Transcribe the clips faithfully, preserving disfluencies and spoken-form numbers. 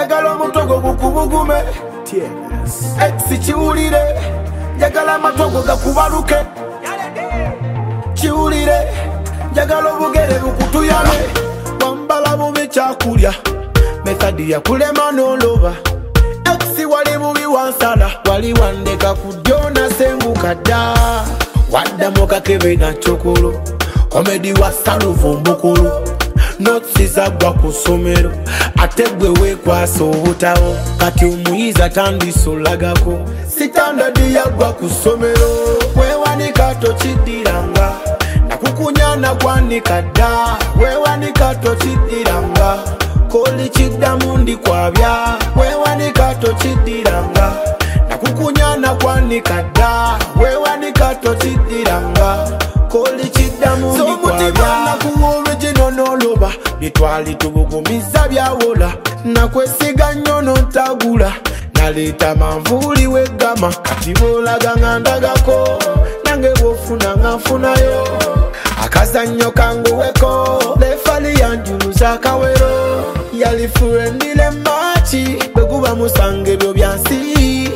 njagala omutogo gukubugume ex kiwulire njagala amatogo gakubaluke kiwulire njagala obugere bukutuyale wambala bubi kyakulya methadi yakulema noloba ex wali bubi wansala wali wandeka kudyona senguka dda waddamu kakebe na chokolo komedi wasaluvu mbukulu notsi zagwa ku ssomero ate gwe weekwasa obutawo kati omuyizi atandise olagako sitandadi yagwa ku ssomero weewanika tokiddiranga nakukunyana gwanika dda weewanika tokiddiranga koli kiddamu ndikwabya weewanika tokiddiranga nakukunyana gwanika dda weewanika tokiddiranga koli kiddamu ndikwabya noloba bitwali tubugumiza byawola nakwesiga nnyo nontagula naleeta manvuuli weggama kati boolaga nga ndagako nange bwofuna nga nfunayo akazannyo kanguweko lefali yanjuluza akawero yalifurendile machi bweguba musanga ebyo byansi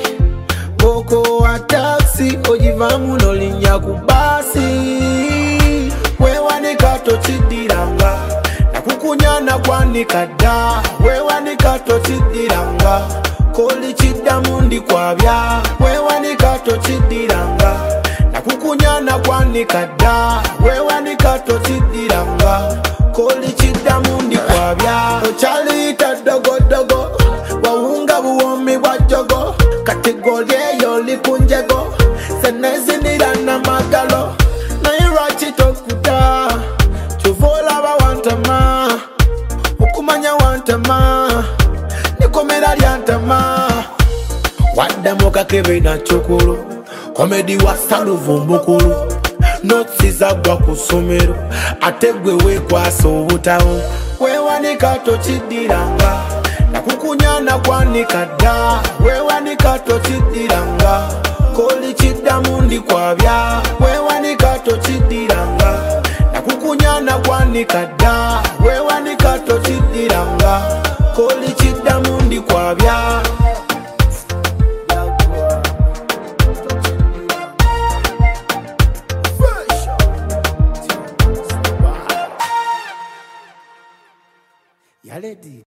boko wa taxi ogivamu nolinnya ku basi weewanika tokiddiranga nakukunyana gwanika dda weewanika tokiddiranga koli kiddamu ndikwabya weewanika tokiddiranga nakukunyana gwanika dda weewanika tokiddiranga koli kiddamu ndikwabya okyaliyita ddogoddogo wawunga buwomi bwa jjogo kategoli eyo oli ku njego senezinira namagalo naye lwaki tokuta kyova olaba wantama okumanya wantama nekomera lyantama waddamu kakebe na chokolo komedi wasaluvu mbukulu notsi zagwa ku ssomero ate gwe weekwasa obutawo weewanika tokiddiranga nakukunyana gwanika dda weewanika tokiddiranga koli kiddamu ndikwabya weewanika tokiddiranga nakukunyana gwanika dda weewanika tokiddiranga koli kiddamu ndikwabya Yaledi